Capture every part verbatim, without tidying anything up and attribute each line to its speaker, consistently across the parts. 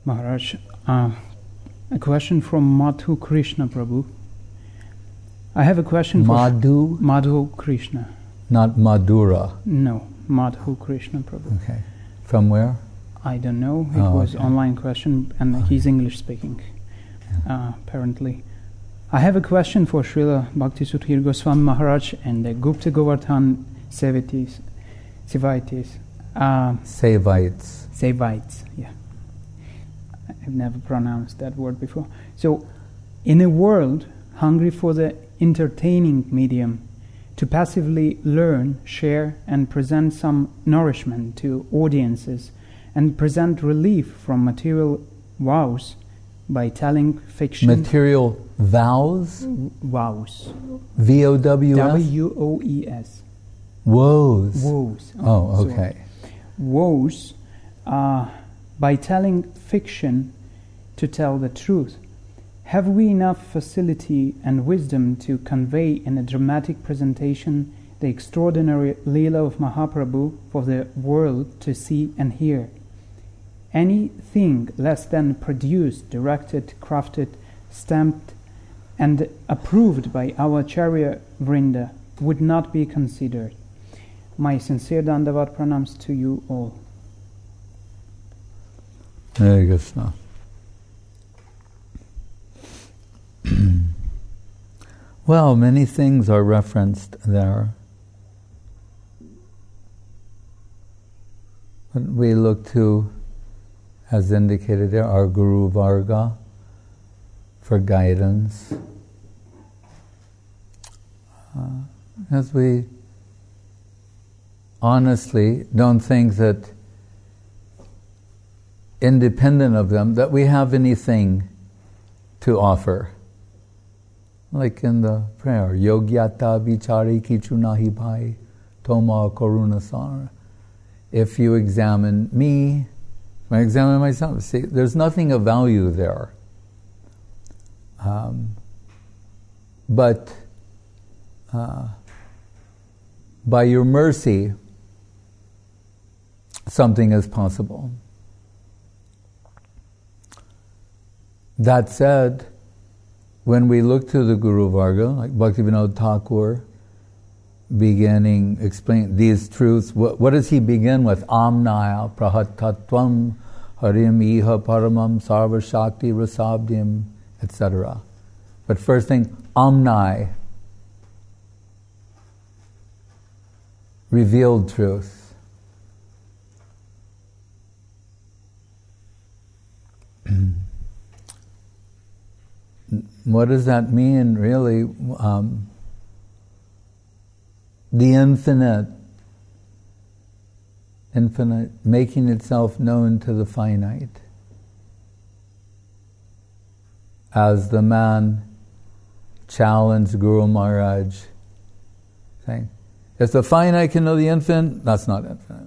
Speaker 1: Maharaj, uh, a question from Madhu Krishna Prabhu. I have a question
Speaker 2: Madhu?
Speaker 1: for Madhu Krishna.
Speaker 2: Not Madhura?
Speaker 1: No, Madhu Krishna Prabhu.
Speaker 2: Okay. From where?
Speaker 1: I don't know. It
Speaker 2: oh,
Speaker 1: was
Speaker 2: okay.
Speaker 1: online question, and okay. he's English speaking, yeah. uh, apparently. I have a question for Srila Bhakti Sudhir Goswami Maharaj and the Gupta Govardhan Sevites, Sevaites. Uh,
Speaker 2: Sevites.
Speaker 1: Sevites, yeah. I've never pronounced that word before. So, in a world hungry for the entertaining medium, to passively learn, share, and present some nourishment to audiences, and present relief from material woes by telling fiction.
Speaker 2: Material vows?
Speaker 1: Woes.
Speaker 2: V O W S?
Speaker 1: W O E S.
Speaker 2: Woes.
Speaker 1: Woes.
Speaker 2: Oh, okay.
Speaker 1: So, woes, uh, by telling fiction to tell the truth. Have we enough facility and wisdom to convey in a dramatic presentation the extraordinary Leela of Mahaprabhu for the world to see and hear? Anything less than produced, directed, crafted, stamped, and approved by our Acharya Vrinda would not be considered. My sincere Dandavat pranams to you all.
Speaker 2: Hare Krishna. Well, many things are referenced there. But we look to, as indicated there, our Guru Varga for guidance. Uh, as we honestly don't think that, independent of them, that we have anything to offer. Like in the prayer, Yogyata vichari kichu nahi bhai, toma karunasara. If you examine me, if I examine myself, see, there's nothing of value there. Um, but uh, by your mercy, something is possible. That said, when we look to the Guru Varga, like Bhaktivinoda Thakur, beginning, explain these truths, what, what does he begin with? Amnaya prahatatvam harim iha paramam sarva shakti rasabdim, et cetera. But first thing, Amnai, revealed truth. What does that mean, really? Um, the infinite, infinite, making itself known to the finite. As the man challenged Guru Maharaj, saying, if the finite can know the infinite, that's not infinite.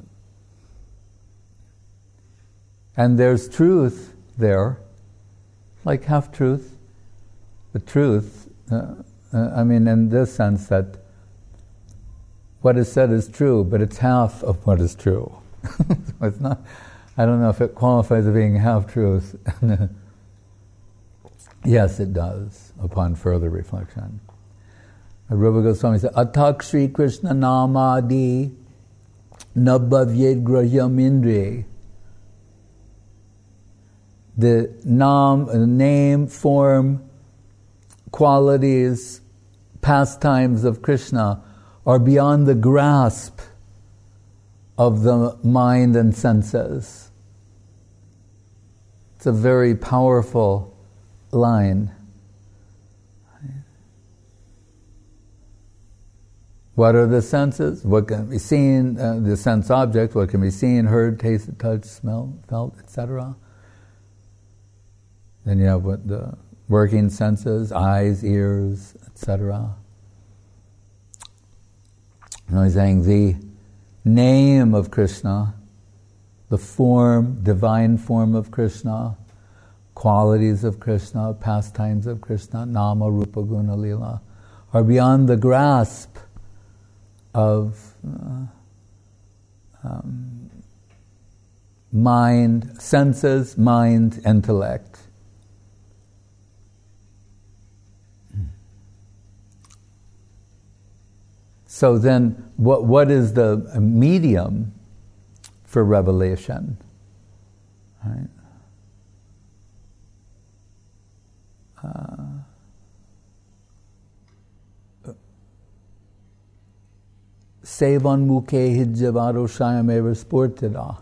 Speaker 2: And there's truth there, like half-truth. The truth, uh, uh, I mean, in this sense that what is said is true, but it's half of what is true. So it's not, I don't know if it qualifies as being half-truth. Yes, it does, upon further reflection. Rupa Goswami said, Atak Sri Krishna Namadi Nabhavyed Grahyam Indri. The nam, the name, form, qualities, pastimes of Krishna are beyond the grasp of the mind and senses. It's a very powerful line. What are the senses? What can be seen, uh, the sense objects, what can be seen, heard, tasted, touched, smelled, felt, et cetera. Then you have what the working senses, eyes, ears, et cetera. You know, he's saying the name of Krishna, the form, divine form of Krishna, qualities of Krishna, pastimes of Krishna, nama, rupa, guna, lila, are beyond the grasp of uh, um, mind, senses, mind, intellect. So then, what what is the medium for revelation? Right? Uh, Sevan muke hijjavaro shayameva sportida.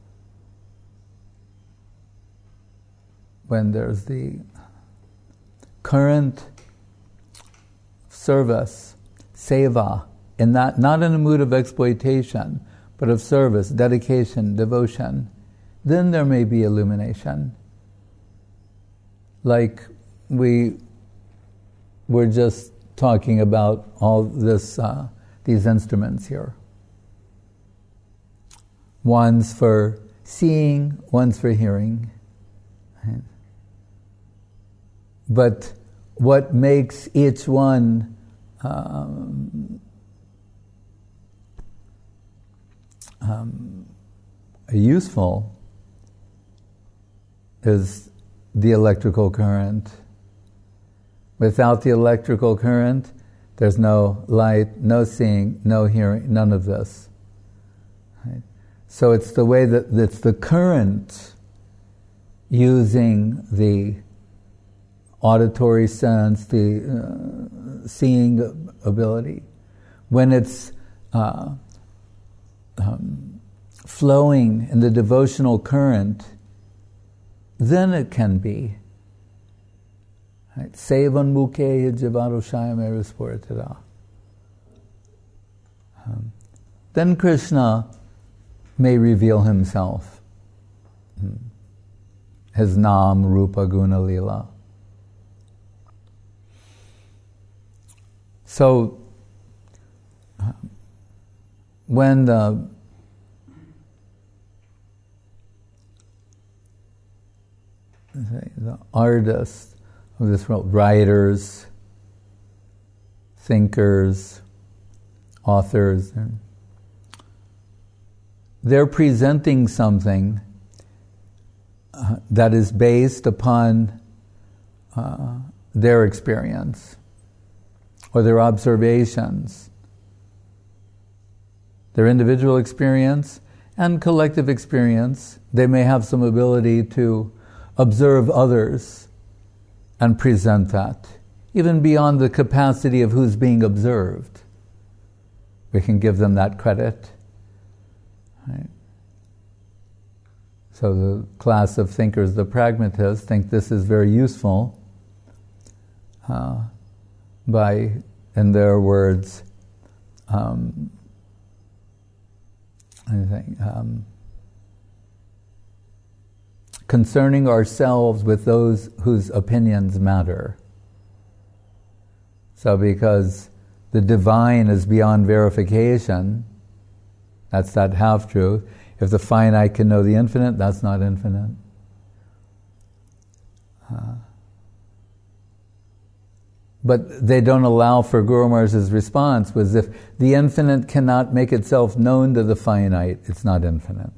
Speaker 2: When there's the current service, seva, in that, not in a mood of exploitation, but of service, dedication, devotion, then there may be illumination. Like we were just talking about all this, uh, these instruments here. One's for seeing, one's for hearing. Right? But what makes each one um, um, useful is the electrical current. Without the electrical current, there's no light, no seeing, no hearing, none of this. Right? So it's the way that it's the current using the auditory sense, the uh, seeing ability. When it's uh, um, flowing in the devotional current, then it can be. Sevan muke yajavaro shayamera sporitara. Then Krishna may reveal himself. His Nam, Rupa, Guna, Lila. So, when the the artists of this world, writers, thinkers, authors, they're presenting something uh, that is based upon uh, their experience or their observations, their individual experience and collective experience. They may have some ability to observe others and present that, even beyond the capacity of who's being observed. We can give them that credit. Right? So the class of thinkers, the pragmatists, think this is very useful uh, by, in their words, um, I think, um, concerning ourselves with those whose opinions matter. So because the divine is beyond verification, that's that half-truth. If the finite can know the infinite, that's not infinite. Uh, but they don't allow for Guru Maharaj's response was, if the infinite cannot make itself known to the finite, it's not infinite.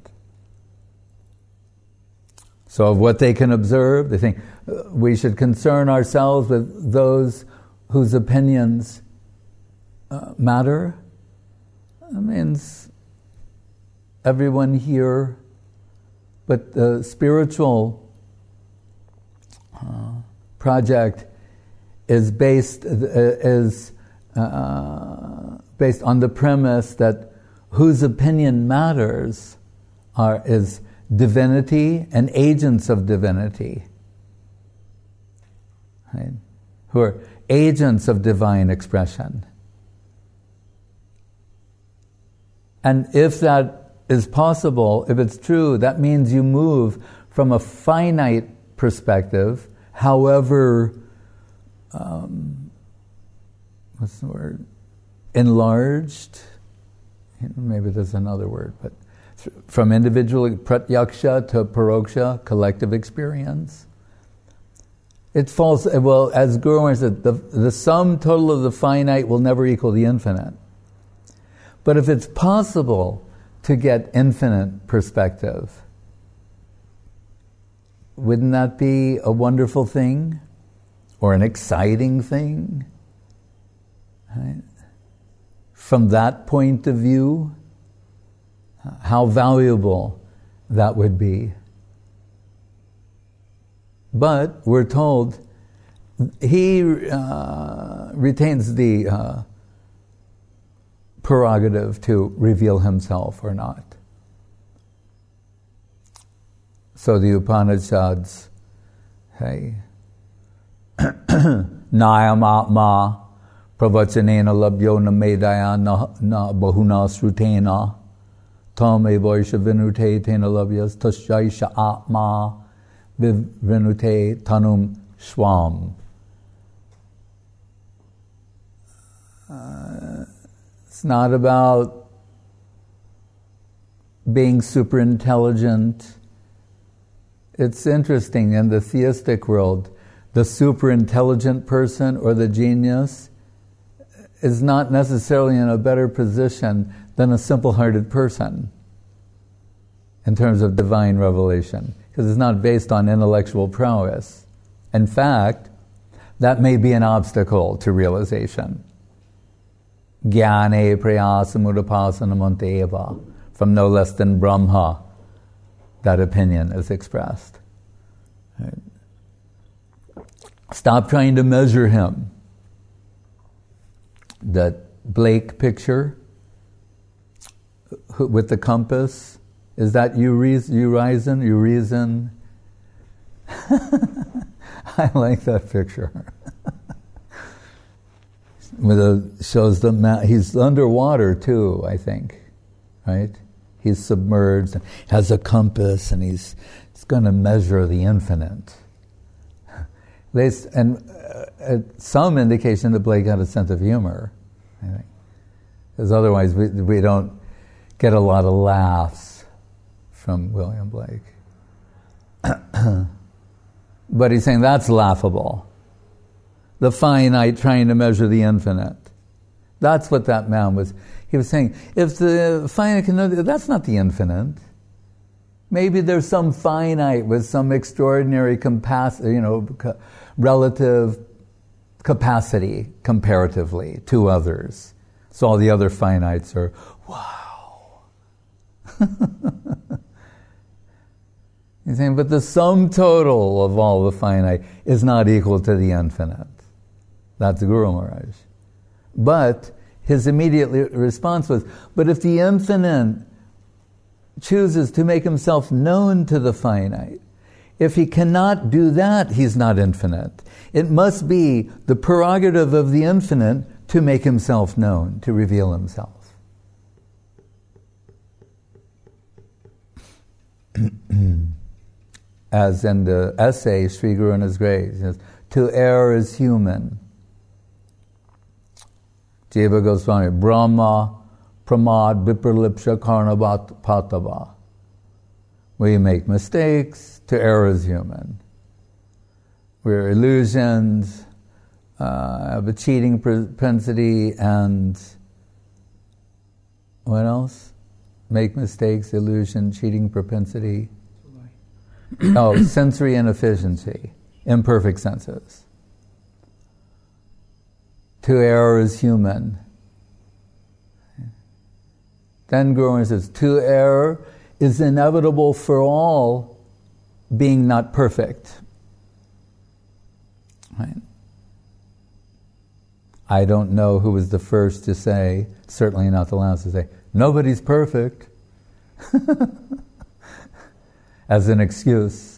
Speaker 2: So of what they can observe, they think uh, we should concern ourselves with those whose opinions uh, matter. That means everyone here, but the spiritual uh, project is based uh, is uh, based on the premise that whose opinion matters are is divinity and agents of divinity, right? Who are agents of divine expression. And if that is possible, if it's true, that means you move from a finite perspective, however, um, what's the word? Enlarged? Maybe there's another word, but from individual pratyaksha to paroksha, collective experience. It falls, well, as Guru Maharaj said, the, the sum total of the finite will never equal the infinite. But if it's possible to get infinite perspective, Wouldn't that be a wonderful thing? Or an exciting thing? Right? From that point of view, how valuable that would be. But we're told he uh, retains the uh, prerogative to reveal himself or not. So the Upanishads say, Nayam Atma Pravachanena Labhyo Na Medaya Na Bahuna Srutena Tam Evaisha Vinute Tena Labhyas Tasyaisha Atma Vinute Tanum Swam. Uh, it's not about being super intelligent. It's interesting, in the theistic world, the super intelligent person or the genius is not necessarily in a better position than a simple-hearted person in terms of divine revelation, because it's not based on intellectual prowess. In fact, that may be an obstacle to realization. Jnane prayasamudapasanamanteeva, from no less than Brahma, that opinion is expressed. Right? Stop trying to measure him. That Blake picture with the compass, is that Urizen? Urizen? I like that picture. With a, shows the ma- he's underwater too, I think, right? He's submerged, has a compass, and he's, he's going to measure the infinite. There's, and uh, some indication that Blake had a sense of humor, I think. Because otherwise we, we don't get a lot of laughs from William Blake. But he's saying that's laughable. The finite trying to measure the infinite. That's what that man was. He was saying, if the finite can know, that's not the infinite. Maybe there's some finite with some extraordinary capacity, you know, ca- relative capacity comparatively to others. So all the other finites are, wow. He's saying, but the sum total of all the finite is not equal to the infinite. That's Guru Maharaj. But his immediate response was, but if the infinite chooses to make himself known to the finite, if he cannot do that, he's not infinite. It must be the prerogative of the infinite to make himself known, to reveal himself. As in the essay, Sri Guru in his Grace, he says, to err is human. Jiva Goswami, Brahma, Pramad, Vipralipsha, Karnavat, Patava. We make mistakes, to err is human. We're illusions, uh, have a cheating propensity, and what else? Make mistakes, illusion, cheating propensity. Oh, sensory inefficiency, imperfect senses. To err is human. Then Guru says, to err is inevitable for all, being not perfect. Right? I don't know who was the first to say, certainly not the last to say, nobody's perfect. As an excuse.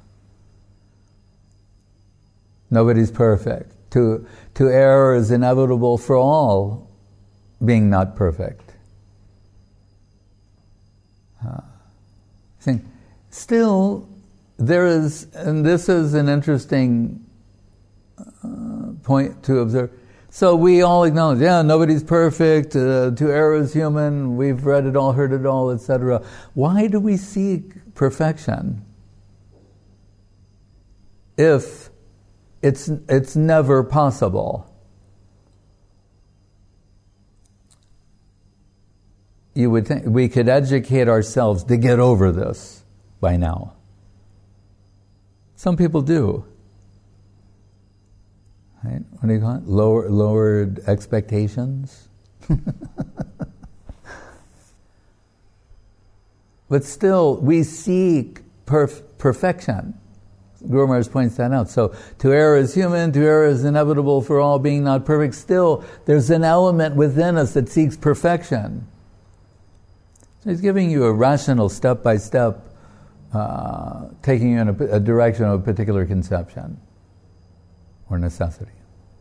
Speaker 2: Nobody's perfect. To, to err is inevitable for all, being not perfect. Uh, think, still, there is, and this is an interesting uh, point to observe. So we all acknowledge, yeah, nobody's perfect, uh, to err is human, we've read it all, heard it all, et cetera. Why do we seek perfection if it's it's never possible? You would think we could educate ourselves to get over this by now. Some people do. Right? What do you call it? Lower, lowered expectations. But still, we seek perf- perfection. Guru Maharaj points that out. So, to err is human, to err is inevitable for all, being not perfect. Still, there's an element within us that seeks perfection. So he's giving you a rational, step-by-step, uh, taking you in a, a direction of a particular conception or necessity.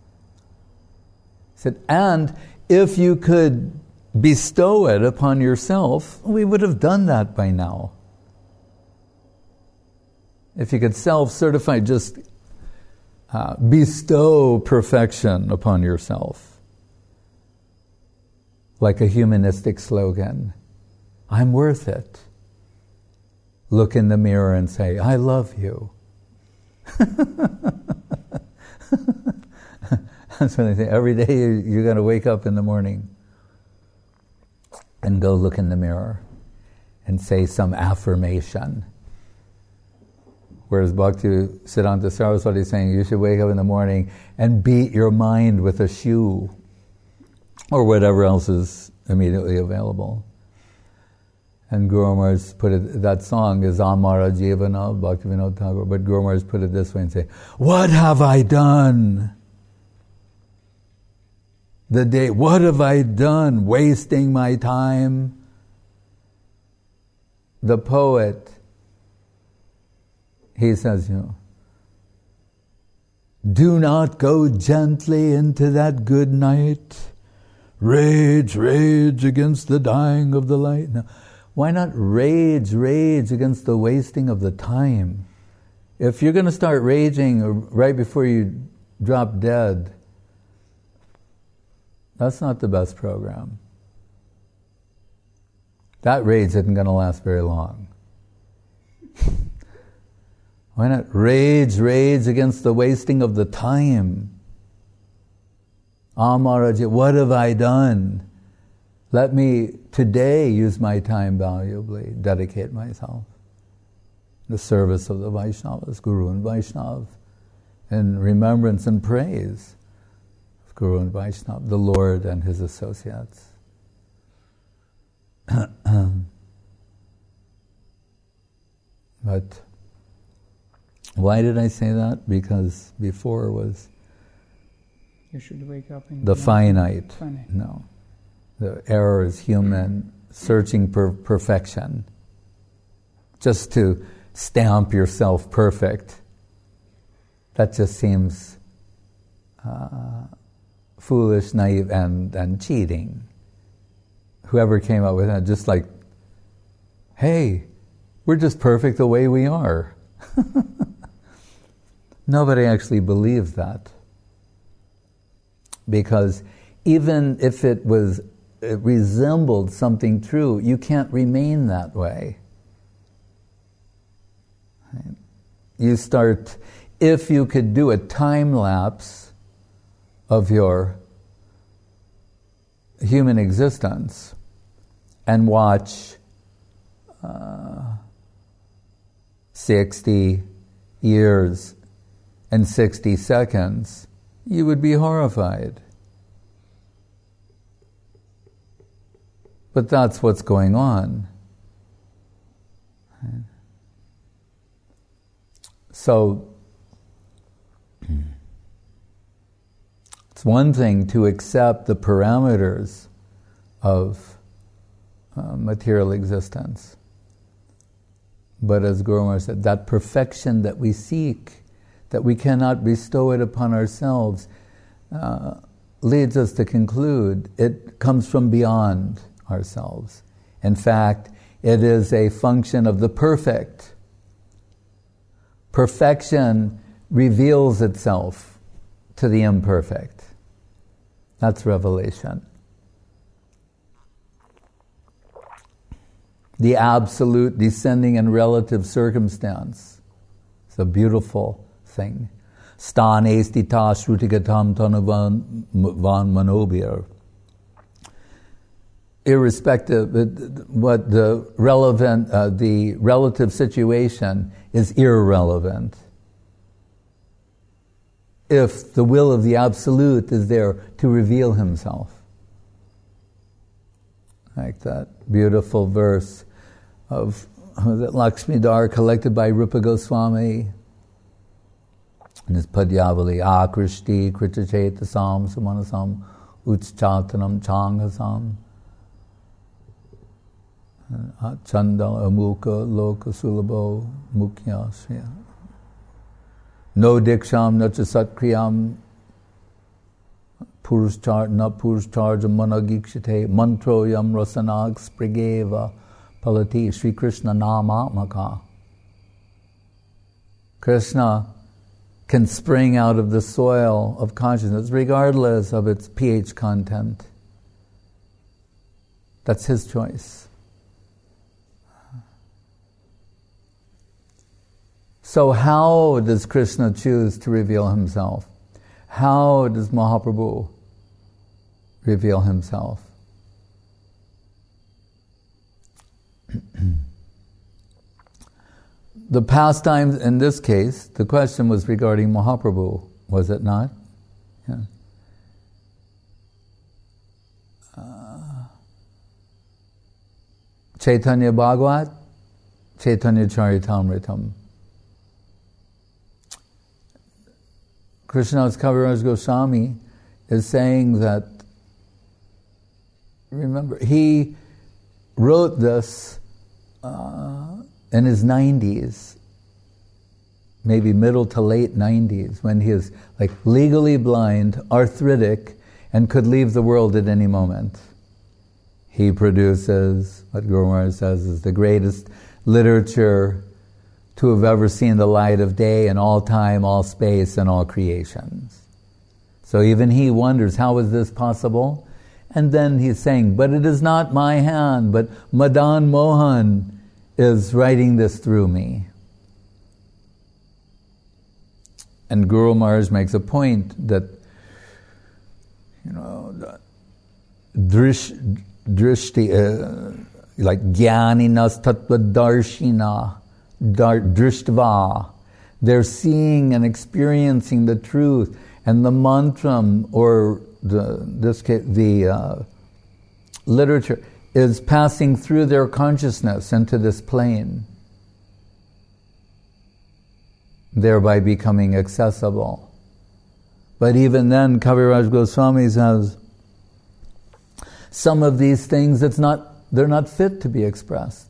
Speaker 2: He said, and if you could bestow it upon yourself, we would have done that by now. If you could self-certify, just uh, bestow perfection upon yourself. Like a humanistic slogan, I'm worth it. Look in the mirror and say, I love you. That's what I say. Every day you're going to wake up in the morning and go look in the mirror and say some affirmation. Whereas Bhakti-siddhanta Saraswati is saying you should wake up in the morning and beat your mind with a shoe or whatever else is immediately available. And Guru Maharaj put it, that song is Amara Jivana, Bhaktivinoda Thakur, but Guru Maharaj put it this way and say, what have I done? The day, what have I done? Wasting my time. The poet, he says, you know, do not go gently into that good night. Rage, rage against the dying of the light. Now, why not rage, rage against the wasting of the time? If you're going to start raging right before you drop dead, that's not the best program. That rage isn't going to last very long. Why not rage, rage against the wasting of the time? Amaraji, what have I done? Let me today use my time valuably, dedicate myself. The service of the Vaishnavas, Guru and Vaishnav, in remembrance and praise of Guru and Vaishnav, the Lord and His associates. But why did I say that? Because before was
Speaker 1: you should wake up in
Speaker 2: the finite.
Speaker 1: finite.
Speaker 2: No. The error is human, searching for perfection. Just to stamp yourself perfect. That just seems uh, foolish, naive, and, and cheating. Whoever came up with that, just like, hey, we're just perfect the way we are. Nobody actually believes that. Because even if it was, it resembled something true, you can't remain that way. Right? You start, if you could do a time lapse of your human existence and watch uh, sixty years and sixty seconds, you would be horrified. But that's what's going on. So, it's one thing to accept the parameters of uh, material existence. But as Guru Maharaj said, that perfection that we seek, that we cannot bestow it upon ourselves, uh, leads us to conclude it comes from beyond ourselves. In fact, it is a function of the perfect. Perfection reveals itself to the imperfect. That's revelation. The absolute descending and relative circumstance. It's a beautiful thing. Stan estita shrutigatam tanuvan van manobir. Irrespective, what the relevant, uh, the relative situation is irrelevant. if the will of the Absolute is there to reveal himself. Like that beautiful verse of that Lakshmidhar collected by Rupa Goswami in his Padyavali, Akrishti Kritachetasam Samanasam Uchchatanam Changasam Chanda Amuka Loka Sulabho Mukyasya No Diksham Nacha Satkriyam Purushchar Na Purushcharja Managikshite Mantro Yam Rasanag Sprigeva Palati Sri Krishna Namatmaka. Krishna can spring out of the soil of consciousness regardless of its pH content. That's his choice. So how does Krishna choose to reveal himself? How does Mahaprabhu reveal himself? The pastimes, in this case, the question was regarding Mahaprabhu, was it not? Yeah. Uh, Chaitanya Bhagavat, Chaitanya Charitamritam. Krishnadas Kaviraj Goswami is saying that, remember, he wrote this uh, in his nineties, maybe middle to late nineties, when he is like legally blind, arthritic, and could leave the world at any moment. He produces, what Guru Maharaj says, is the greatest literature to have ever seen the light of day in all time, all space, and all creations. So even he wonders, how is this possible? And then he's saying, but it is not my hand, but Madan Mohan is writing this through me. And Guru Maharaj makes a point that, you know, drish, drishti, uh, like jnaninas tattva darshina, dar, drishtva, they're seeing and experiencing the truth, and the mantram, or the this the uh, literature, is passing through their consciousness into this plane, thereby becoming accessible. But even then, Kaviraj Goswami says, some of these things, it's not, they're not fit to be expressed.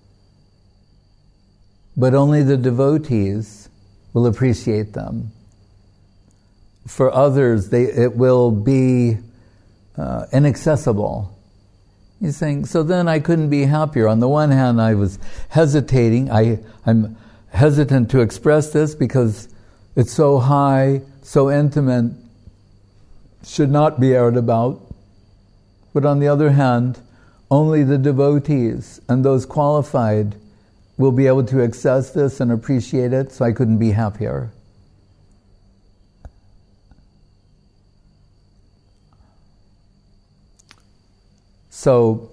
Speaker 2: But only the devotees will appreciate them. For others, they, it will be uh, inaccessible. He's saying, so then I couldn't be happier. On the one hand, I was hesitating. I, I'm hesitant to express this because it's so high, so intimate, should not be aired about. But on the other hand, only the devotees and those qualified will be able to access this and appreciate it, so I couldn't be happier. So,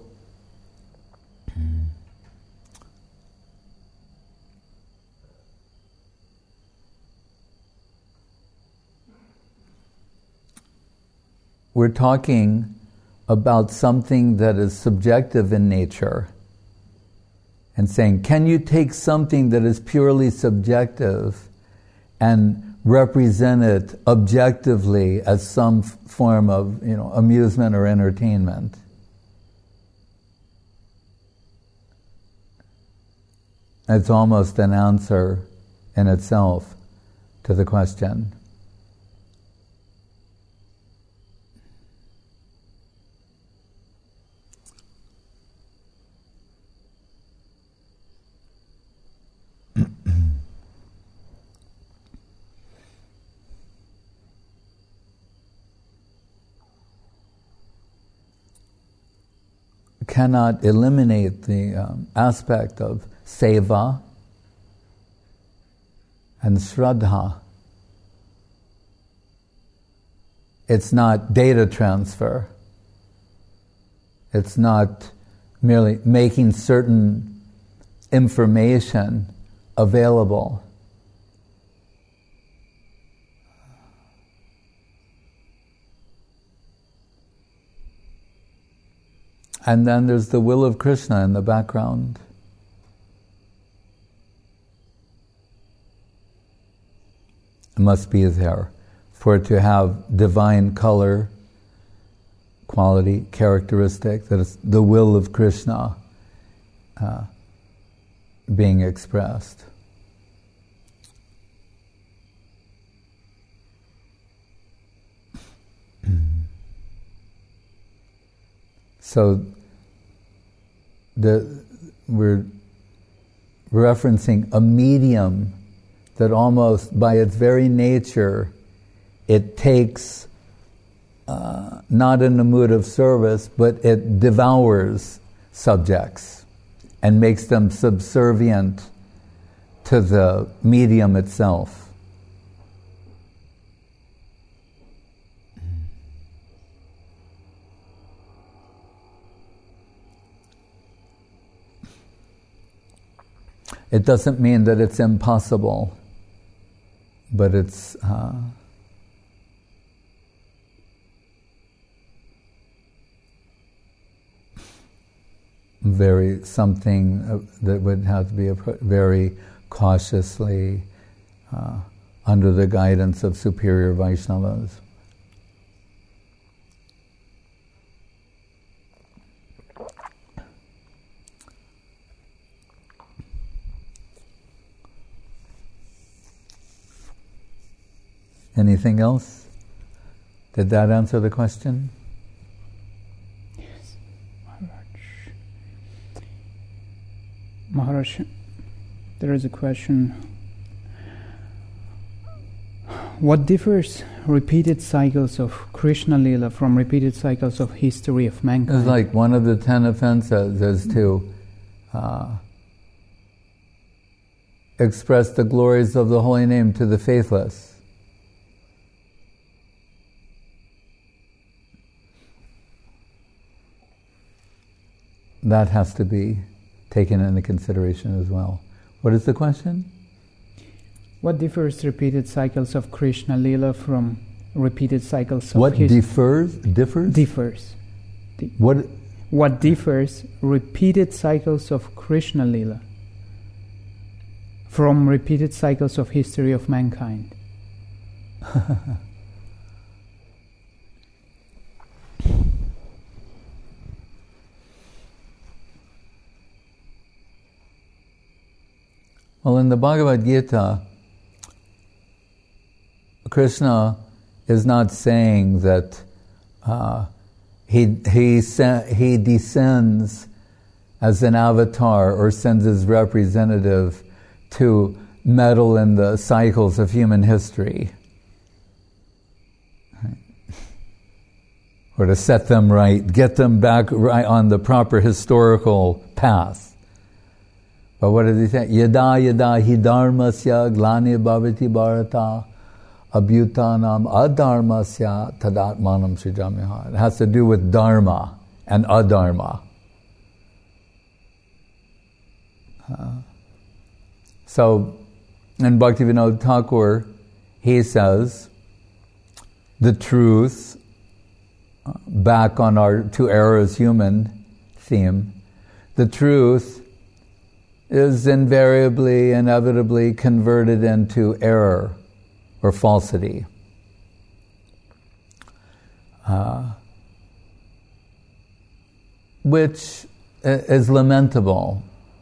Speaker 2: we're talking about something that is subjective in nature, and saying, can you take something that is purely subjective and represent it objectively as some f- form of, you know, amusement or entertainment? It's almost an answer in itself to the question. Cannot eliminate the um, aspect of seva and shraddha. It's not data transfer. It's not merely making certain information available. and then there's the will of Krishna in the background. It must be there for it to have divine color, quality, characteristic, that is the will of Krishna uh, being expressed. So the, we're referencing a medium that almost by its very nature it takes uh, not in a mood of service, but it devours subjects and makes them subservient to the medium itself. It doesn't mean that it's impossible, but it's uh, very something that would have to be very cautiously uh, under the guidance of superior Vaishnavas. Anything else? Did that answer the question?
Speaker 1: Yes, Maharaj. Maharaj, there is a question. What differs repeated cycles of Krishna Lila from repeated cycles of history of mankind?
Speaker 2: It's like one of the ten offenses is to uh, express the glories of the holy name to the faithless. That has to be taken into consideration as well. What is the question?
Speaker 1: What differs repeated cycles of Krishna Lila from repeated cycles of
Speaker 2: What
Speaker 1: his
Speaker 2: differs? Differs?
Speaker 1: differs? Di-
Speaker 2: What?
Speaker 1: What differs repeated cycles of Krishna Lila from repeated cycles of history of mankind?
Speaker 2: Well, in the Bhagavad Gita, Krishna is not saying that uh, he he he descends as an avatar or sends his representative to meddle in the cycles of human history, or to set them right, get them back right on the proper historical path. But what does he say? Yada yada hi dharmasya glani bhavati bharata abhyutanam adharmasya tadatmanam srijamyaha. It has to do with dharma and adharma. Uh, so, in Bhaktivinoda Thakur, he says, the truth, uh, back on our two eras human theme, the truth is invariably, inevitably converted into error or falsity. Uh, which is lamentable.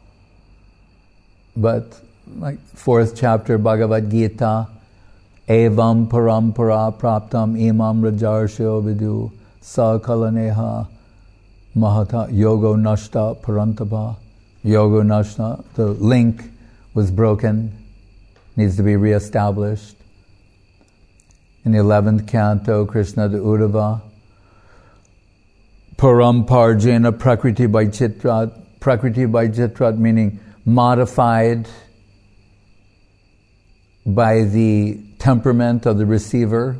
Speaker 2: But, like fourth chapter Bhagavad Gita, evam parampara praptam imam rajarsho vidu sakalaneha mahata yogo nashta parantapa. Yoga Nashna, the link was broken, needs to be reestablished. In the eleventh canto, Krishna the Uddhava, Paramparjena Prakriti by Chitrat, Prakriti by Chitrat meaning modified by the temperament of the receiver,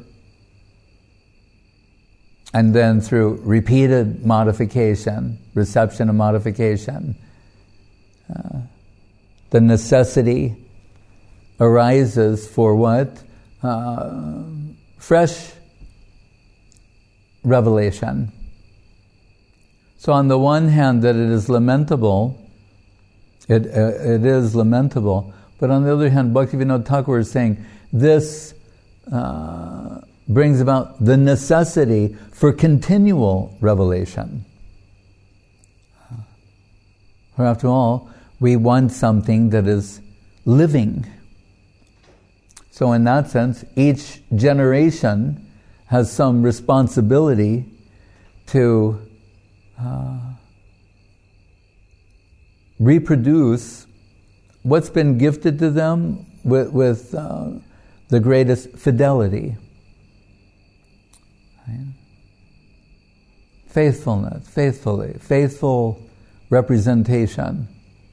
Speaker 2: and then through repeated modification, reception and modification, Uh, the necessity arises for what? Uh, fresh revelation. So on the one hand, that it is lamentable, it uh, it is lamentable, but on the other hand, Bhaktivinoda Thakur is saying this uh, brings about the necessity for continual revelation. For after all, we want something that is living. So in that sense, each generation has some responsibility to uh, reproduce what's been gifted to them with, with uh, the greatest fidelity. Right? Faithfulness, faithfully, faithful representation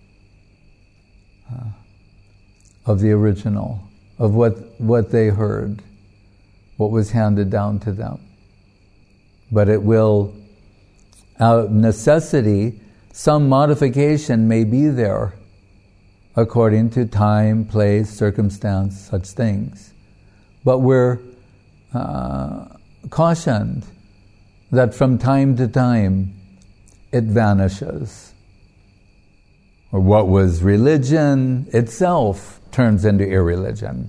Speaker 2: uh, of the original, of what, what they heard, what was handed down to them. But it will, out of necessity, some modification may be there according to time, place, circumstance, such things. But we're uh, cautioned that from time to time it vanishes. Or what was religion itself turns into irreligion.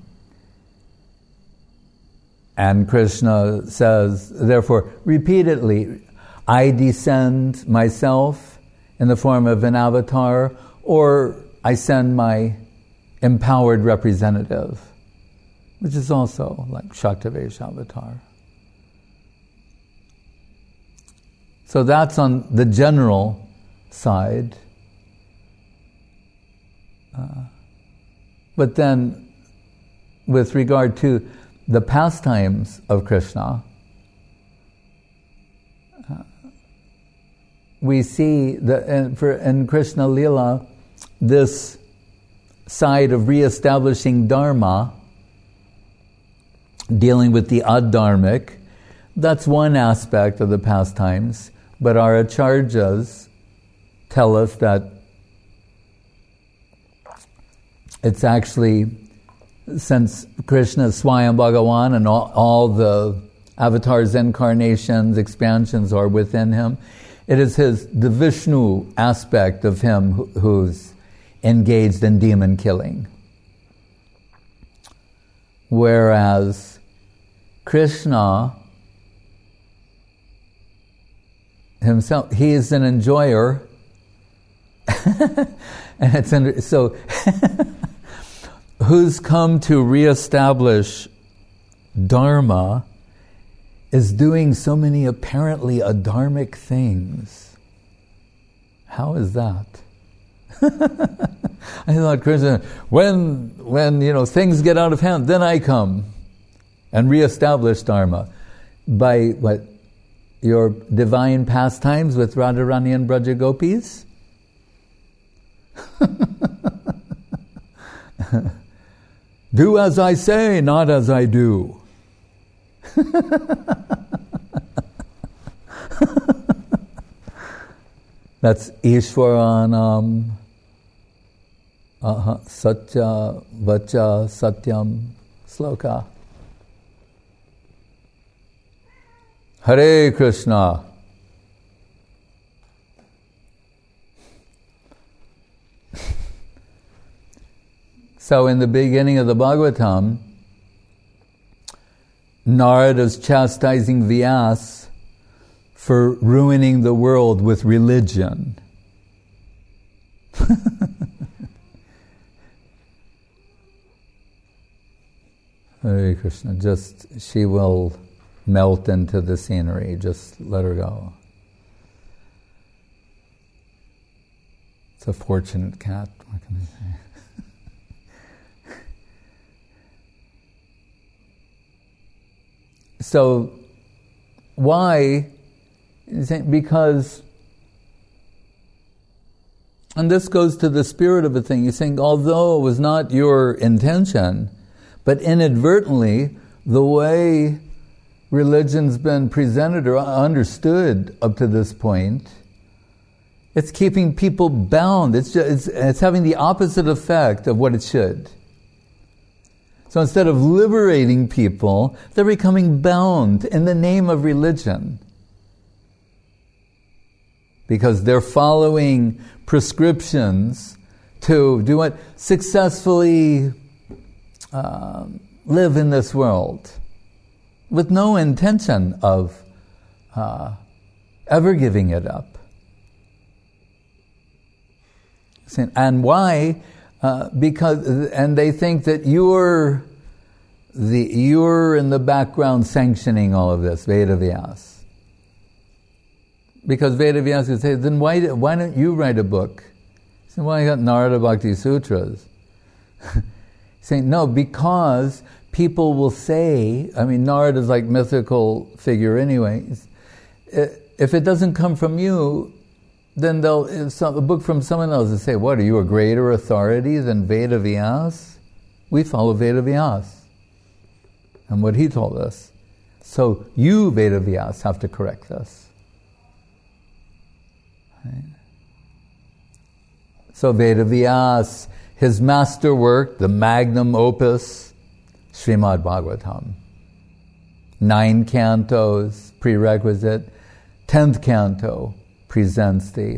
Speaker 2: And Krishna says, therefore, repeatedly, I descend myself in the form of an avatar, or I send my empowered representative, which is also like Shaktavesh avatar. So that's on the general side. Uh, but then, with regard to the pastimes of Krishna, uh, we see that in, for, in Krishna Lila, this side of re-establishing Dharma, dealing with the adharmic, that's one aspect of the pastimes. But our acharyas tell us that it's actually, since Krishna is Swayam Bhagavan and all, all the avatars, incarnations, expansions are within him, it is his, the Vishnu aspect of him who, who's engaged in demon killing. Whereas Krishna himself, he is an enjoyer, and it's under, so who's come to reestablish Dharma is doing so many apparently adharmic things. How is that? I thought Krishna, when when you know things get out of hand, then I come and reestablish Dharma by what, your divine pastimes with Radharani and Braja Gopis. Do as I say, not as I do. That's Ishwaranam uh, Satya Vacha Satyam Sloka. Hare Krishna. So in the beginning of the Bhagavatam, Narada is chastising Vyas for ruining the world with religion. Hare Krishna, just, she will melt into the scenery, just let her go. It's a fortunate cat, what can I say? So, why? Because, and this goes to the spirit of a thing, you're saying, although it was not your intention, but inadvertently, the way religion's been presented or understood up to this point, it's keeping people bound. It's, just, it's, it's having the opposite effect of what it should. So instead of liberating people, they're becoming bound in the name of religion. because they're following prescriptions to do what? Successfully uh, live in this world with no intention of uh, ever giving it up. And why? Uh, because, and they think that you're the you're in the background sanctioning all of this, Veda Vyas. Because Veda Vyas would say, then why why don't you write a book? He said, well, I got Narada Bhakti Sutras. Saying, no, because people will say, I mean, Narada's like mythical figure anyway. If it doesn't come from you, then they'll, if some, a book from someone else will say, what, are you a greater authority than Veda Vyas? We follow Veda Vyas and what he told us. So you, Veda Vyas, have to correct this. Right? So Veda Vyas, his masterwork, the magnum opus, Srimad Bhagavatam. Nine cantos, prerequisite. Tenth canto presents the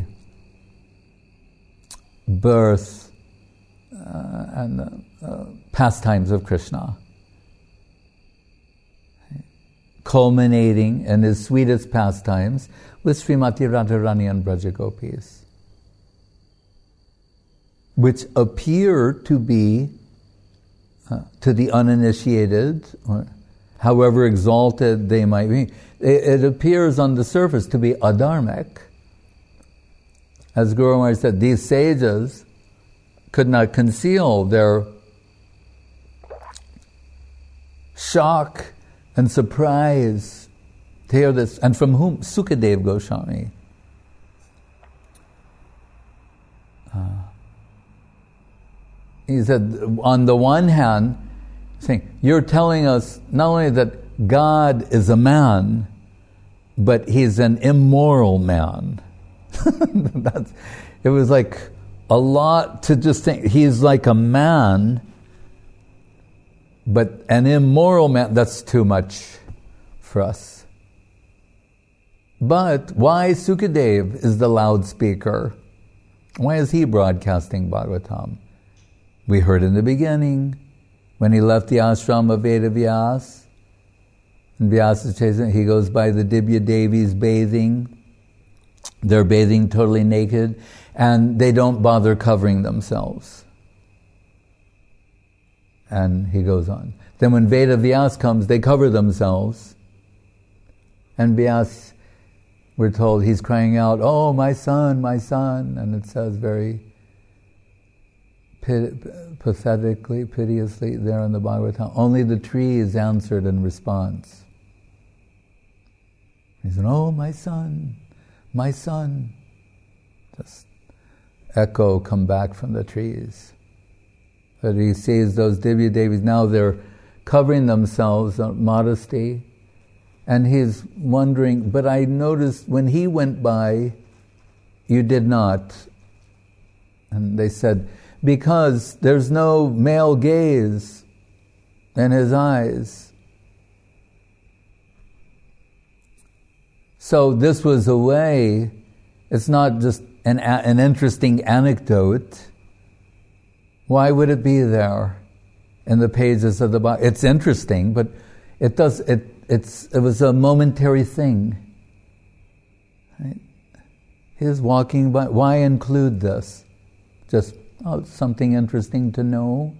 Speaker 2: birth uh, and the uh, pastimes of Krishna, culminating in his sweetest pastimes with Srimati Radharani and Braja Gopis, which appear to be, uh, to the uninitiated, or however exalted they might be, it, it appears on the surface to be adharmic. As Guru Maharaj said, these sages could not conceal their shock and surprise to hear this. And from whom? Sukadev Goswami. Uh, he said, on the one hand, saying, you're telling us not only that God is a man, but he's an immoral man. That's, it was like a lot to just think. He's like a man, but an immoral man, that's too much for us. But why Sukadev is the loudspeaker? Why is he broadcasting Bhagavatam? We heard in the beginning, when he left the ashram of Veda Vyas, and Vyas is chasing, he goes by the Dibya Devis bathing. They're bathing totally naked, and they don't bother covering themselves. And he goes on. Then when Veda Vyas comes, they cover themselves. And Vyas, we're told, he's crying out, oh, my son, my son. And it says very pit- pathetically, piteously there in the Bhagavatam, only the trees answered in response. He said, oh, my son, my son. Just echo come back from the trees. But he sees those Divya Devis, now they're covering themselves in modesty. And he's wondering, but I noticed when he went by, you did not. And they said, because there's no male gaze in his eyes. So this was a way, it's not just an, an interesting anecdote. Why would it be there in the pages of the Bible? It's interesting, but it does it. It's it was a momentary thing. Right? He's walking by. Why include this? Just oh, something interesting to know.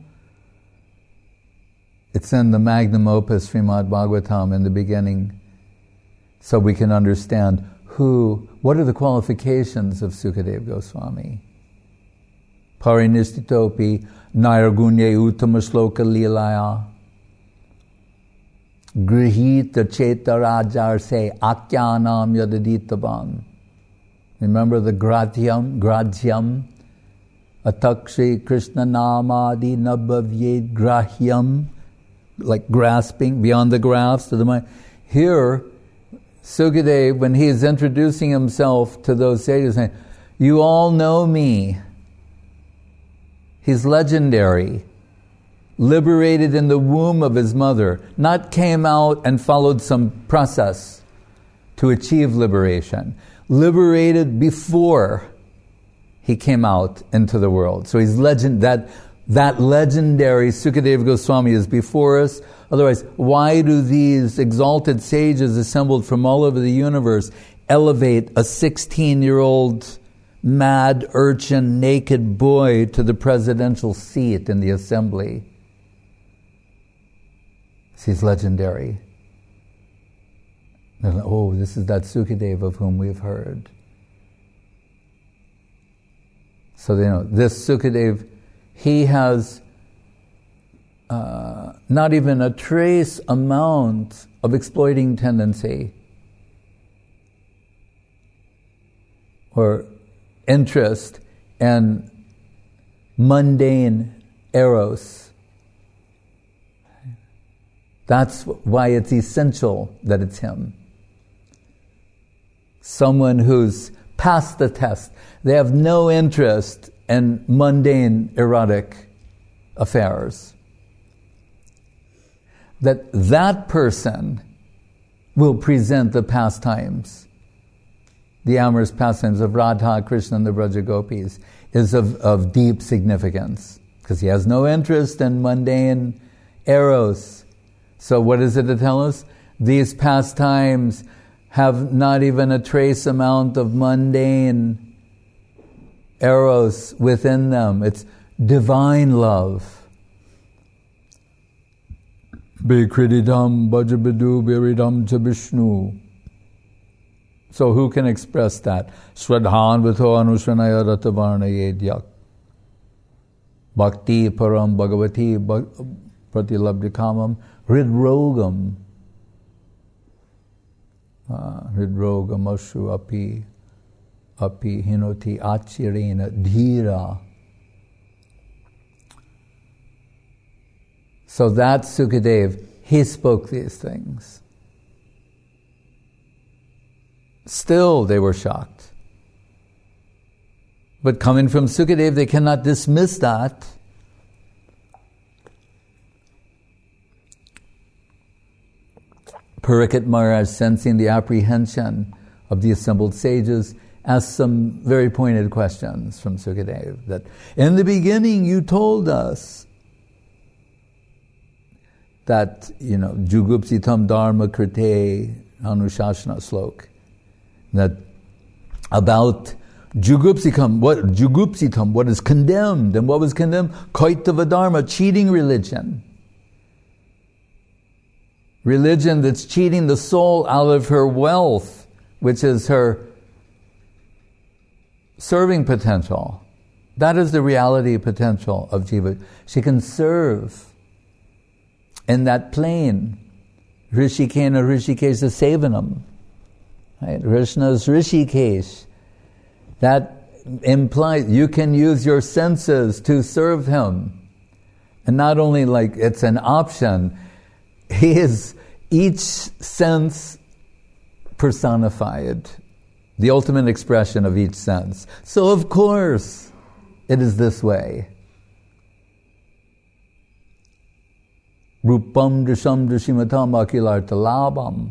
Speaker 2: It's in the magnum opus Srimad Bhagavatam in the beginning, so we can understand who. What are the qualifications of Sukadev Goswami? Parinistitopi nairagunye uttama shloka lilaya grihita cheta rajar se akyanam yadaditavam. Remember the gradyam, gradyam, atakshi krishna namadi nabhavyed grahyam, like grasping beyond the graphs to the mind. Here, Sukadev, when he is introducing himself to those sages, saying, you all know me. He's legendary, liberated in the womb of his mother, not came out and followed some process to achieve liberation. liberated before he came out into the world. So he's legend, that, that legendary Sukadeva Goswami is before us. Otherwise, why do these exalted sages assembled from all over the universe elevate a sixteen-year-old mad urchin, naked boy to the presidential seat in the assembly? He's legendary. Like, oh, this is that Sukadeva of whom we've heard. So, you know, this Sukadeva, he has uh, not even a trace amount of exploiting tendency or interest and mundane eros. That's why it's essential that it's him. Someone who's passed the test. They have no interest in mundane, erotic affairs. That that person will present the pastimes, the amorous pastimes of Radha, Krishna, and the Braja Gopis, is of, of deep significance. Because he has no interest in mundane eros. So what is it to tell us? These pastimes have not even a trace amount of mundane eros within them. It's divine love. Bekrididam bhajabidu biridam cha Vishnu. So who can express that? Shradhan vitho anushanaya ratavarna yedyak. Bhakti param bhagavati pratilabdhikamam hridrogam. Hridrogam ashu api api hinoti achirena dhira. So that Sukadeva, he spoke these things. Still they were shocked. But coming from Sukadeva, they cannot dismiss that. Parikshit Maharaj, sensing the apprehension of the assembled sages, asked some very pointed questions from Sukadeva. That, in the beginning you told us that, you know, Jugupsitam Dharma Krite Anushasana Slok, that about Jugupsitam, what Jugupsitam, what is condemned, and what was condemned? Kaitava Dharma, cheating religion. Religion that's cheating the soul out of her wealth, which is her serving potential. That is the reality potential of Jiva. She can serve in that plane. Rishikena Rishikesha Sevanam. Right? Krishna's Rishikesh. That implies you can use your senses to serve him. And not only like it's an option, he is each sense personified, the ultimate expression of each sense. So of course, it is this way. Rupam drisham drishimatam akilarta labam.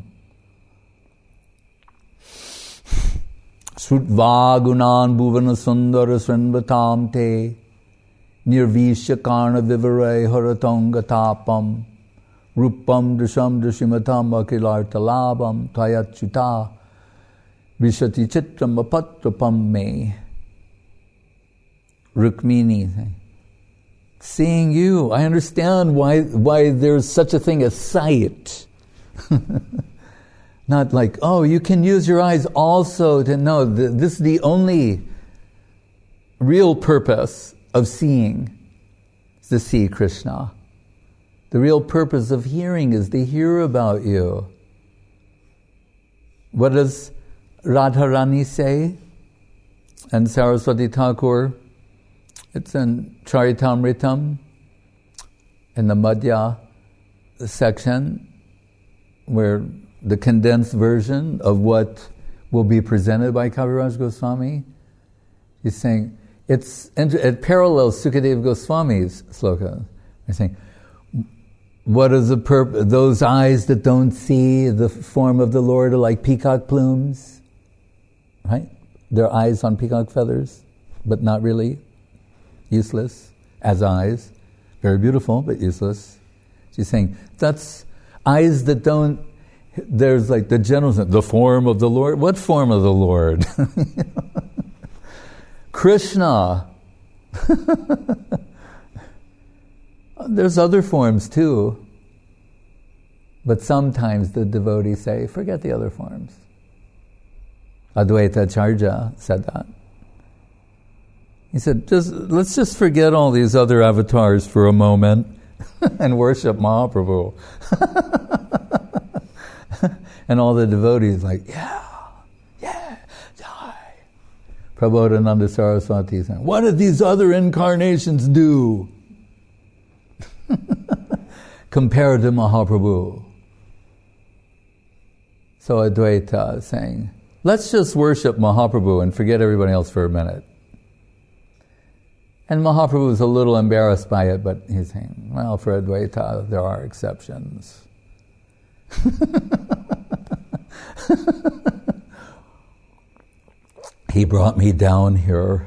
Speaker 2: Srutva gunan bhuvana sundara srinvatam te. Nirvisha karna vivare haratanga tapam. Rupam drisham drishimatam akilarta labam. Tayachita vishati chitram apatrapam me. Rukmini. Seeing you, I understand why why there's such a thing as sight. Not like, oh, you can use your eyes also to know. This is the only real purpose of seeing, is to see Krishna. The real purpose of hearing is to hear about you. What does Radharani say? And Saraswati Thakur, it's in Charitamritam, in the Madhya section, where the condensed version of what will be presented by Kaviraj Goswami. He's saying, it's, it parallels Sukadeva Goswami's sloka. He's saying, what is the purpose? Those eyes that don't see the form of the Lord are like peacock plumes. right? Their eyes on peacock feathers, but not really. Useless as eyes. Very beautiful, but useless. She's saying, that's eyes that don't, there's like the general sense, the form of the Lord. What form of the Lord? Krishna. There's other forms too. But sometimes the devotees say, forget the other forms. Advaita Acharya said that. He said, just let's just forget all these other avatars for a moment and worship Mahaprabhu. And all the devotees like, yeah, yeah, die. Prabodhananda Saraswati saying, what did these other incarnations do compared to Mahaprabhu? So Advaita is saying, let's just worship Mahaprabhu and forget everybody else for a minute. And Mahaprabhu was a little embarrassed by it, but he's saying, well, for Advaita, there are exceptions. He brought me down here.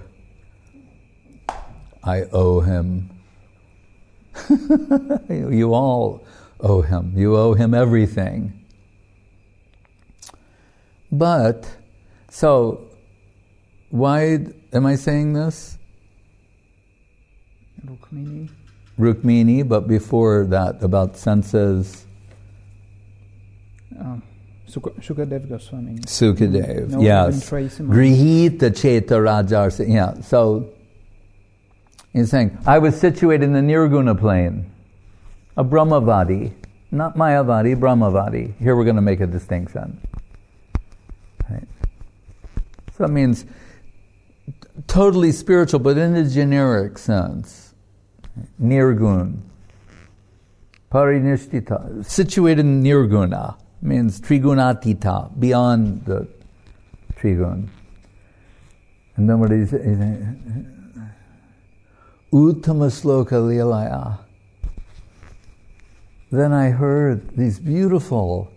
Speaker 2: I owe him. You all owe him. You owe him everything. But, so, why am I saying this?
Speaker 1: Rukmini.
Speaker 2: Rukmini, but before that, about senses.
Speaker 1: Um, Sukadev Goswami.
Speaker 2: Sukadev,
Speaker 1: no,
Speaker 2: yes. Grihita Cheta Rajarsa. Yeah, so he's saying, I was situated in the Nirguna plane, a Brahmavadi, not Mayavadi, Brahmavadi. Here we're going to make a distinction. Right. So it means totally spiritual, but in a generic sense. Nirgun. Parinishtita. Situated in Nirguna. Means Trigunatita. Beyond the Trigun. And then what is it? Uttama Sloka Lilaya. Then I heard these beautiful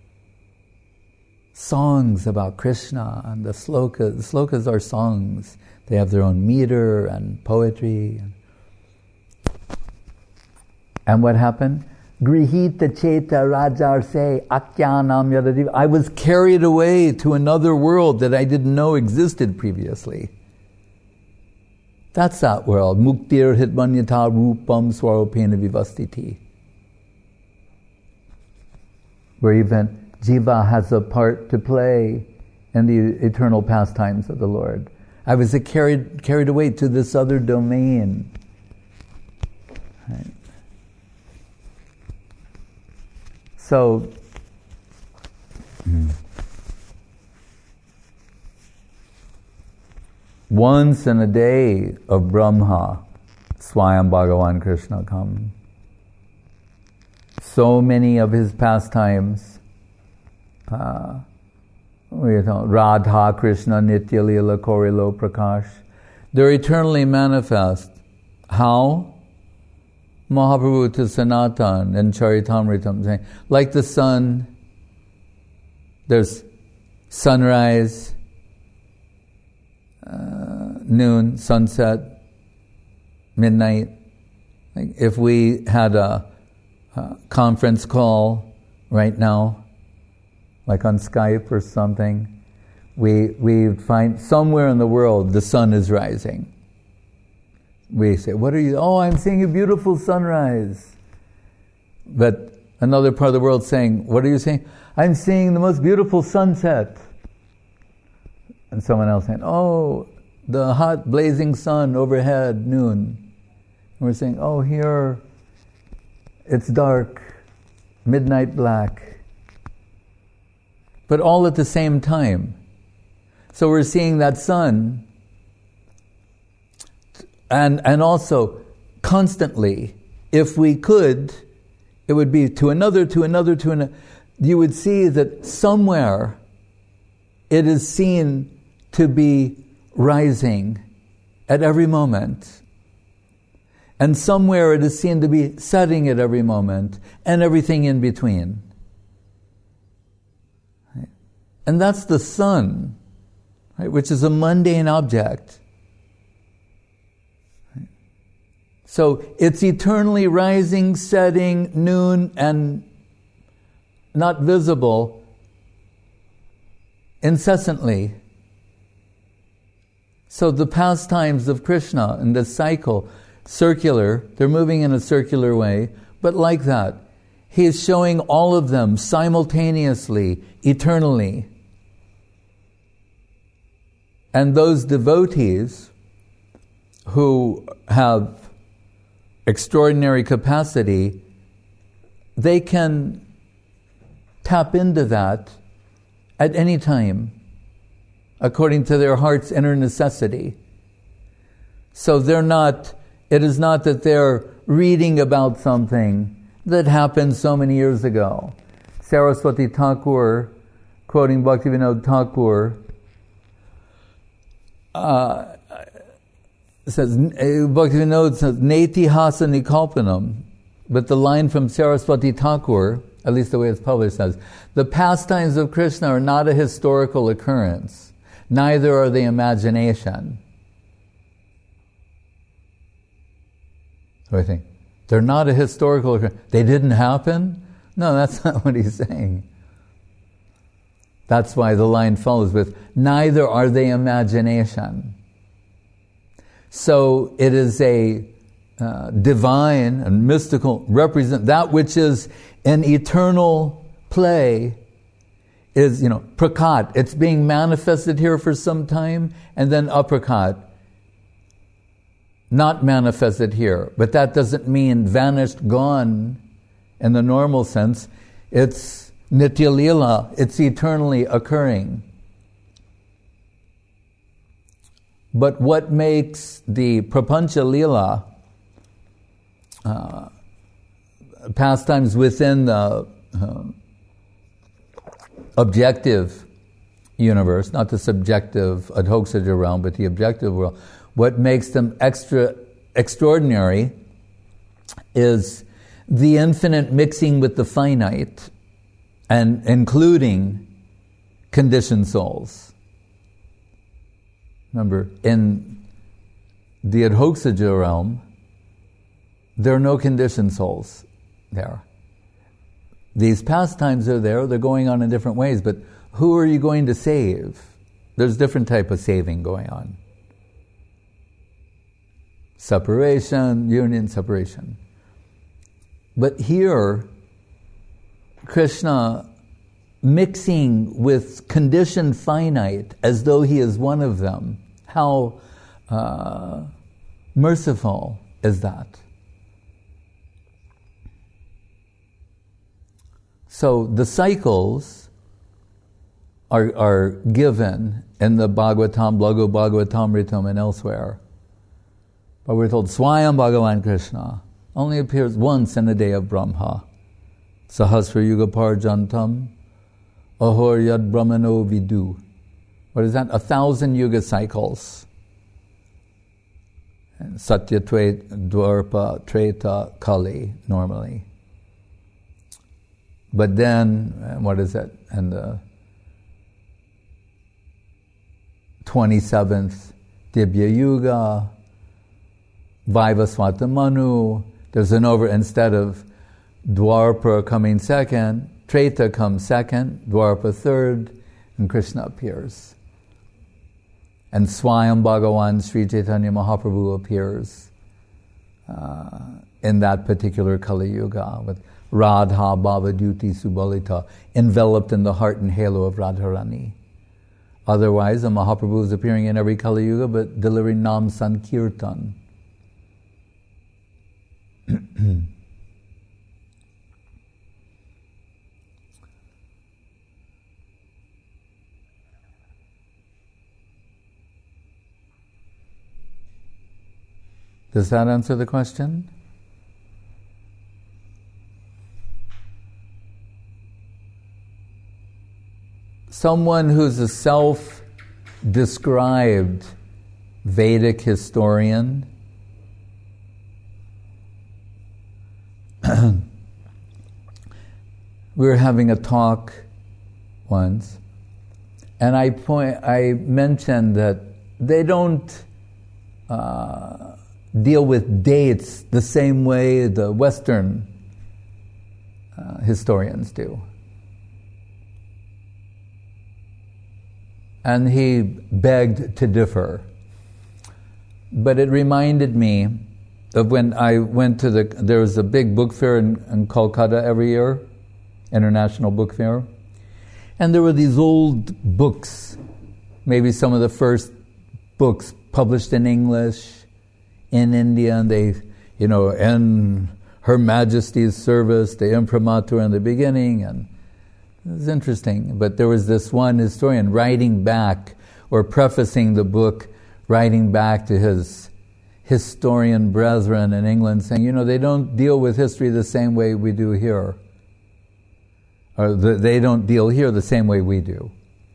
Speaker 2: songs about Krishna, and the slokas. The slokas are songs. They have their own meter and poetry. And what happened? Grihita Cheta Rajarse Akyanam Yadadiva. I was carried away to another world that I didn't know existed previously. That's that world. Muktir Hitmanyata Rupam Swaropena Vivastiti. Where even Jiva has a part to play in the eternal pastimes of the Lord. I was carried carried away to this other domain. Right. So, hmm. once in a day of Brahma, Swayam Bhagavan Krishna comes. So many of his pastimes, uh, we know, Radha, Krishna, Nitya, Lila, Korilo, Prakash, they're eternally manifest. How? Mahaprabhu to Sanatan and Charitamritam saying, like the sun, there's sunrise, uh, noon, sunset, midnight. Like if we had a, a conference call right now, like on Skype or something, we we find somewhere in the world the sun is rising. We say, what are you? Oh, I'm seeing a beautiful sunrise. But another part of the world saying, what are you saying? I'm seeing the most beautiful sunset. And someone else saying, oh, the hot blazing sun overhead, noon. And we're saying, oh, here it's dark, midnight black. But all at the same time. So we're seeing that sun. And and also, constantly, if we could, it would be to another, to another, to another. You would see that somewhere it is seen to be rising at every moment. And somewhere it is seen to be setting at every moment, and everything in between. And that's the sun. right, which is a mundane object. Right? So it's eternally rising, setting, noon, and not visible incessantly. So the pastimes of Krishna in this cycle, circular, they're moving in a circular way, but like that. He is showing all of them simultaneously, eternally. And those devotees who have extraordinary capacity, they can tap into that at any time, according to their heart's inner necessity. So they're not, it is not that they're reading about something that happened so many years ago. Saraswati Thakur, quoting Bhaktivinoda Thakur, uh, says, Bhaktivinoda says, Neti hasa nikalpanam, but the line from Saraswati Thakur, at least the way it's published, says, the pastimes of Krishna are not a historical occurrence, neither are they imagination. What do you think? They're not a historical occurrence. They didn't happen? No, that's not what he's saying. That's why the line follows with, neither are they imagination. So it is a uh, divine and mystical represent, that which is an eternal play is, you know, prakat. It's being manifested here for some time, and then aprakat. Not manifested here. But that doesn't mean vanished, gone in the normal sense. It's nitya lila. It's eternally occurring. But what makes the prapancha lila, uh, pastimes within the uh, objective universe, not the subjective adhokshaja realm, but the objective world, what makes them extra extraordinary is the infinite mixing with the finite, and including conditioned souls. Remember, in the adhokshaja realm, there are no conditioned souls there. These pastimes are there, they're going on in different ways, but who are you going to save? There's different type of saving going on. Separation, union, separation. But here, Krishna mixing with conditioned finite as though he is one of them. How uh, merciful is that? So the cycles are, are given in the Bhagavatam, Laghu Bhagavatamritam, and elsewhere. But we're told, Swayam Bhagavan Krishna only appears once in the day of Brahma. Sahasra Yuga Parjantam, Ahor Yad Brahmano Vidu. What is that? A thousand yuga cycles. And Satya, Dwarpa, Treta, Kali, normally. But then, what is it? And the twenty-seventh Dibya Yuga, Vaivasvata Manu, there's an over, instead of Dwarpa coming second, Treta comes second, Dwarpa third, and Krishna appears. And Swayam Bhagavan Sri Chaitanya Mahaprabhu appears uh, in that particular Kali Yuga with Radha Bhavadyuti Subalita, enveloped in the heart and halo of Radharani. Otherwise, the Mahaprabhu is appearing in every Kali Yuga, but delivering Nam Sankirtan. Does that answer the question? Someone who's a self-described Vedic historian we were having a talk once, And I point, I mentioned that they don't uh, deal with dates the same way the Western uh, historians do. And he begged to differ. But it reminded me of when I went to the, there was a big book fair in, in Kolkata every year, International Book Fair. And there were these old books, maybe some of the first books published in English in India, and they, you know, in Her Majesty's service, the imprimatur in the beginning, and it was interesting. But there was this one historian writing back, or prefacing the book, writing back to his historian brethren in England, saying, you know, they don't deal with history the same way we do here. Or the, they don't deal here the same way we do.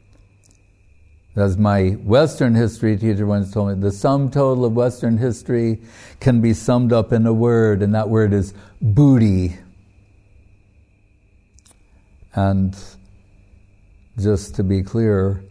Speaker 2: As my Western history teacher once told me, the sum total of Western history can be summed up in a word, and that word is booty. And just to be clear,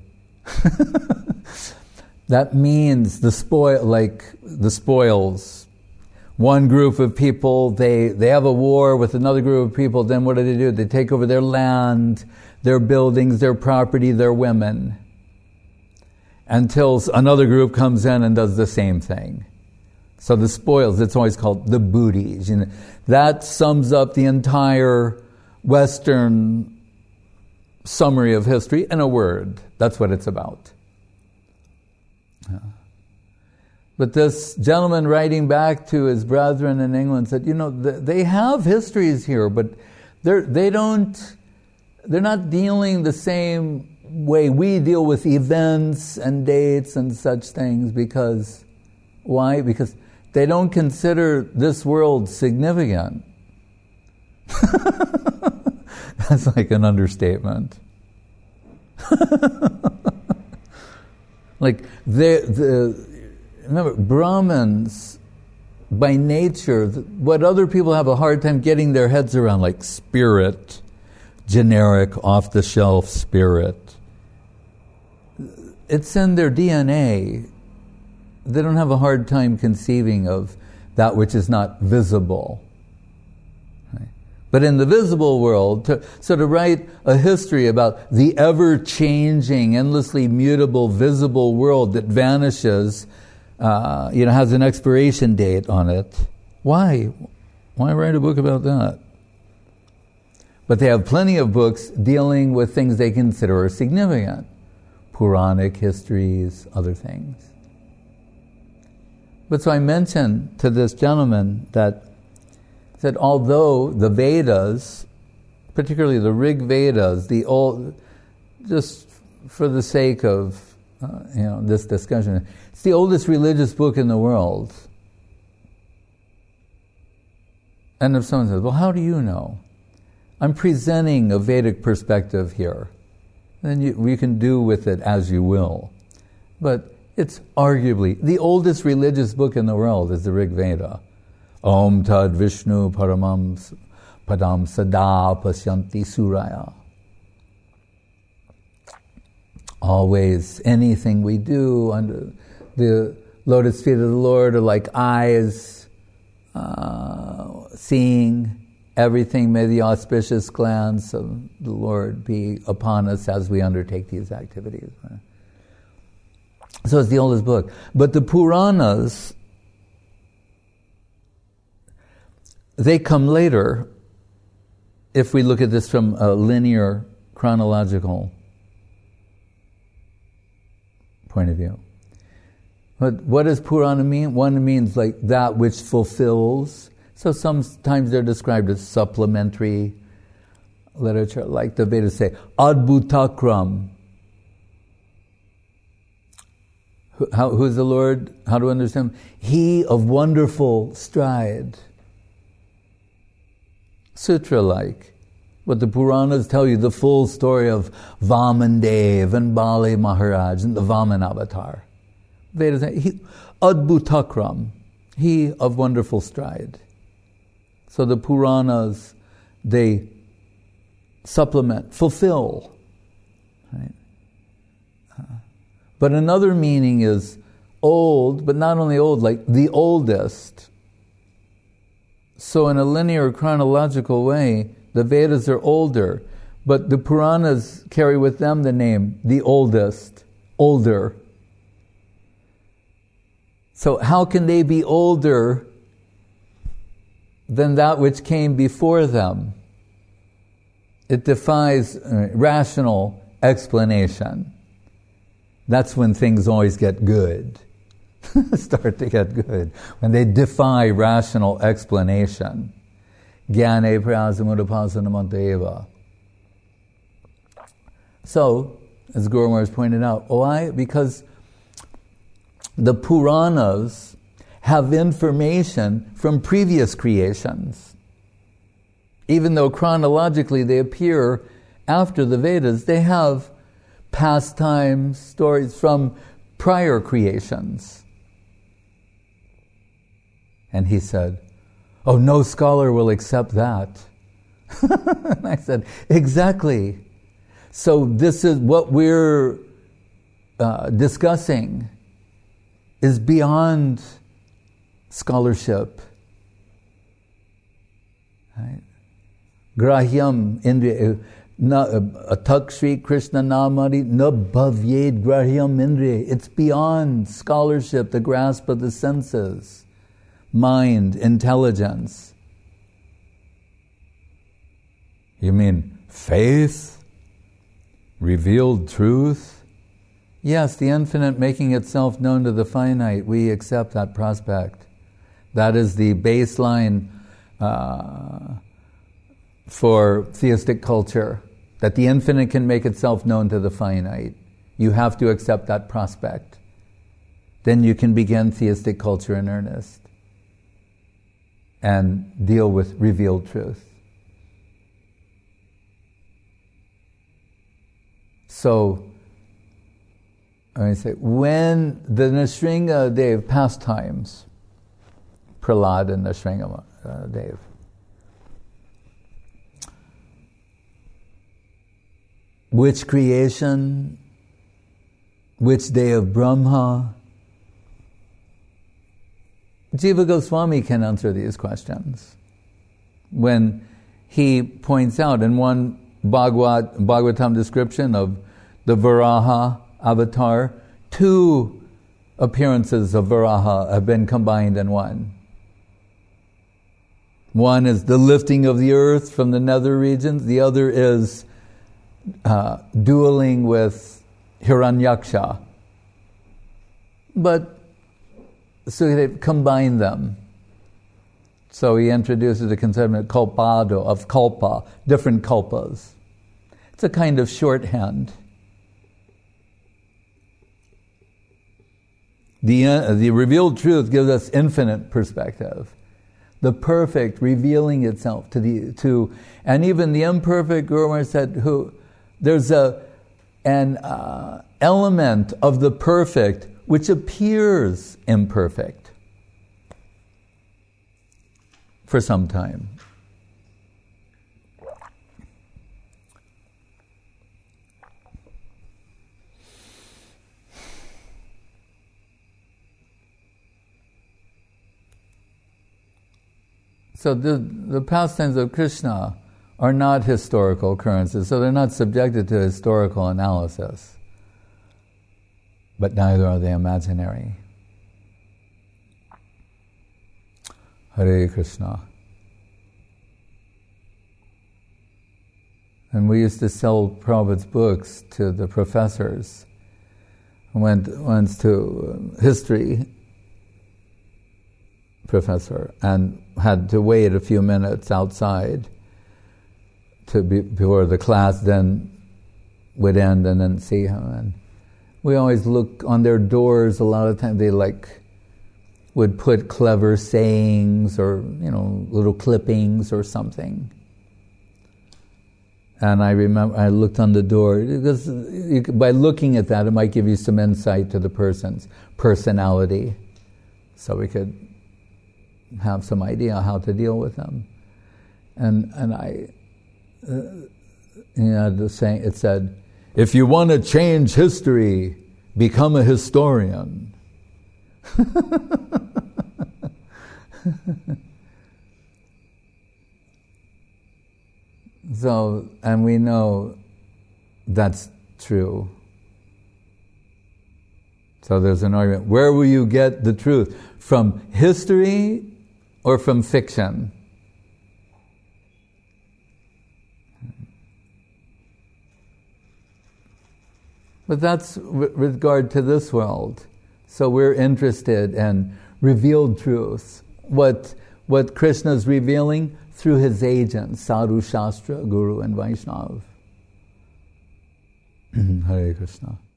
Speaker 2: that means the spoil, like the spoils. One group of people, they, they have a war with another group of people, then what do they do? They take over their land, their buildings, their property, their women. Until another group comes in and does the same thing. So the spoils, it's always called the booties. You know, that sums up the entire Western summary of history in a word. That's what it's about. Yeah. But this gentleman writing back to his brethren in England said, you know, they have histories here, but they're, they don't, they're not dealing the same way we deal with events and dates and such things. Because, why? Because they don't consider this world significant. That's like an understatement. Like, the, the remember, Brahmins, by nature, what other people have a hard time getting their heads around, like spirit, generic, off-the-shelf spirit, it's in their D N A. They don't have a hard time conceiving of that which is not visible. Right? But in the visible world, to, so to write a history about the ever-changing, endlessly mutable, visible world that vanishes, uh, you know, has an expiration date on it. Why? Why write a book about that? But they have plenty of books dealing with things they consider significant. Puranic histories, other things. But so I mentioned to this gentleman that, that although the Vedas, particularly the Rig Vedas, the old, just for the sake of uh, you know this discussion, it's the oldest religious book in the world. And if someone says, well, how do you know? I'm presenting a Vedic perspective here. Then you, you can do with it as you will. But it's arguably the oldest religious book in the world is the Rig Veda. Om Tad Vishnu Paramam Padam Sada Pasyanti Suraya. Always, anything we do under the lotus feet of the Lord are like eyes uh, seeing everything. May the auspicious glance of the Lord be upon us as we undertake these activities. So it's the oldest book. But the Puranas, they come later if we look at this from a linear, chronological point of view. But what does Purana mean? One means like that which fulfills. So sometimes they're described as supplementary literature, like the Vedas say, Adbhutakram. How, who's the Lord? How to understand him? He of wonderful stride. Sutra-like. But the Puranas tell you the full story of Vamandev and Bali Maharaj and the Vaman avatar. Vedas say, he, Adbhutakram. He of wonderful stride. So the Puranas, they supplement, fulfill. Right? But another meaning is old, but not only old, like the oldest. So in a linear chronological way, the Vedas are older, but the Puranas carry with them the name the oldest, older. So how can they be older than that which came before them? It defies uh, rational explanation. That's when things always get good. Start to get good. When they defy rational explanation. Jnane prasamudapasanamantaeva. So, as Guru Maharaj pointed out, why? Because the Puranas have information from previous creations. Even though chronologically they appear after the Vedas, they have pastimes, stories from prior creations. And he said, oh, no scholar will accept that. And I said, exactly. So this is what we're uh, discussing is beyond scholarship. Right? Grahyam indriya atak Shri Krishna namari na bhavyed grahyam indriya. It's beyond scholarship, the grasp of the senses, mind, intelligence. You mean faith? Revealed truth? Yes, the infinite making itself known to the finite. We accept that prospect. That is the baseline uh, for theistic culture, that the infinite can make itself known to the finite. You have to accept that prospect. Then you can begin theistic culture in earnest and deal with revealed truth. So, I say, when the Nrsinga Dev pastimes, Prahlad and Nrsinga uh, Dev, which creation, which day of Brahma? Jiva Goswami can answer these questions. When he points out in one Bhagavad, Bhagavatam description of the Varaha avatar, two appearances of Varaha have been combined in one. One is the lifting of the earth from the nether regions. The other is uh, dueling with Hiranyaksha. But so they combine them. So he introduces the concept of kalpado, of kalpa, different kalpas. It's a kind of shorthand. The, uh, the revealed truth gives us infinite perspective. The perfect revealing itself to the to, and even the imperfect. Guru Maharaj said, "Who there's a an uh, element of the perfect which appears imperfect for some time." So the, the pastimes of Krishna are not historical occurrences, so they're not subjected to historical analysis. But neither are they imaginary. Hare Krishna. And we used to sell Prabhupada's books to the professors. I went once to history professor and had to wait a few minutes outside to be, before the class then would end and then see him. And we always look on their doors. A lot of times they like would put clever sayings or, you know, little clippings or something. And I remember I looked on the door because you, by looking at that, it might give you some insight to the person's personality, so we could have some idea how to deal with them. And and I, uh, you know, the saying, it said, if you want to change history, become a historian. So, and we know that's true. So there's an argument. Where will you get the truth? From history or from fiction? But that's with regard to this world. So we're interested in revealed truths. What, what Krishna's revealing through his agents, Sadhu, Shastra, Guru and Vaishnava. Hare Krishna.